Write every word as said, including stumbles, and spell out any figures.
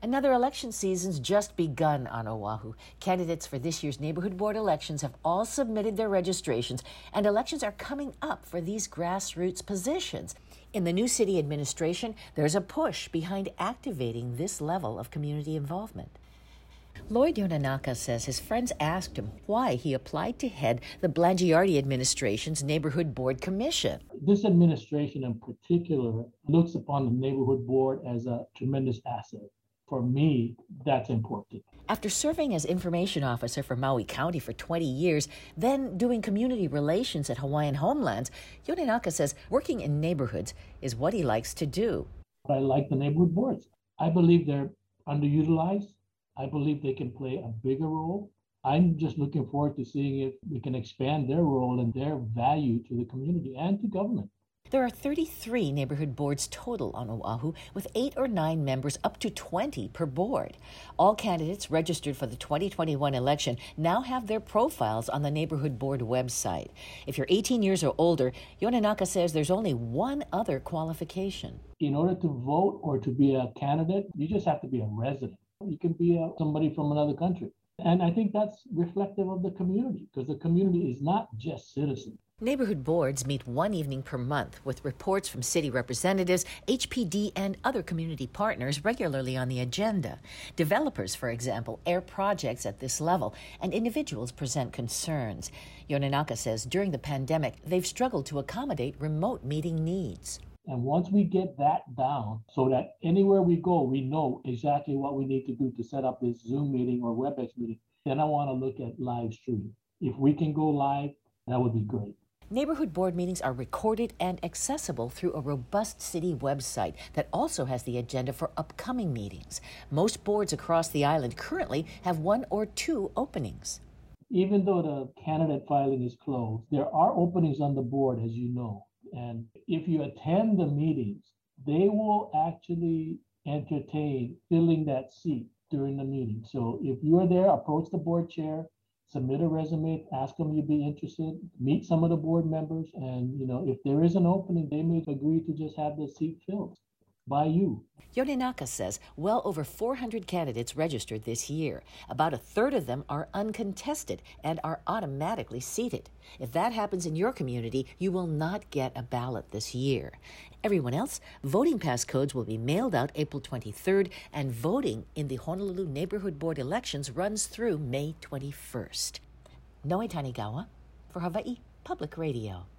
Another election season's just begun on Oahu. Candidates for this year's neighborhood board elections have all submitted their registrations, and elections are coming up for these grassroots positions. In the new city administration, there's a push behind activating this level of community involvement. Lloyd Yonanaka says his friends asked him why he applied to head the Blangiardi administration's Neighborhood Board Commission. This administration in particular looks upon the neighborhood board as a tremendous asset. For me, that's important. After serving as information officer for Maui County for twenty years, then doing community relations at Hawaiian Homelands, Yonanaka says working in neighborhoods is what he likes to do. I like the neighborhood boards. I believe they're underutilized. I believe they can play a bigger role. I'm just looking forward to seeing if we can expand their role and their value to the community and to government. There are thirty-three neighborhood boards total on Oahu, with eight or nine members up to twenty per board. All candidates registered for the twenty twenty-one election now have their profiles on the neighborhood board website. If you're eighteen years or older, Yonanaka says there's only one other qualification. In order to vote or to be a candidate, you just have to be a resident. You can be a, somebody from another country. And I think that's reflective of the community, because the community is not just citizens. Neighborhood boards meet one evening per month with reports from city representatives, H P D, and other community partners regularly on the agenda. Developers, for example, air projects at this level, and individuals present concerns. Yonanaka says during the pandemic, they've struggled to accommodate remote meeting needs. And once we get that down so that anywhere we go, we know exactly what we need to do to set up this Zoom meeting or WebEx meeting, then I want to look at live streaming. If we can go live, that would be great. Neighborhood board meetings are recorded and accessible through a robust city website that also has the agenda for upcoming meetings. Most boards across the island currently have one or two openings. Even though the candidate filing is closed, there are openings on the board, as you know. And if you attend the meetings, they will actually entertain filling that seat during the meeting. So if you're there, approach the board chair, submit a resume, ask them you'd be interested, meet some of the board members, and you know, if there is an opening, they may agree to just have the seat filled by you. Yonanaka says well over four hundred candidates registered this year. About a third of them are uncontested and are automatically seated. If that happens in your community, you will not get a ballot this year. Everyone else, voting pass codes will be mailed out April twenty-third, and voting in the Honolulu Neighborhood Board elections runs through May twenty-first. Noe Tanigawa for Hawaii Public Radio.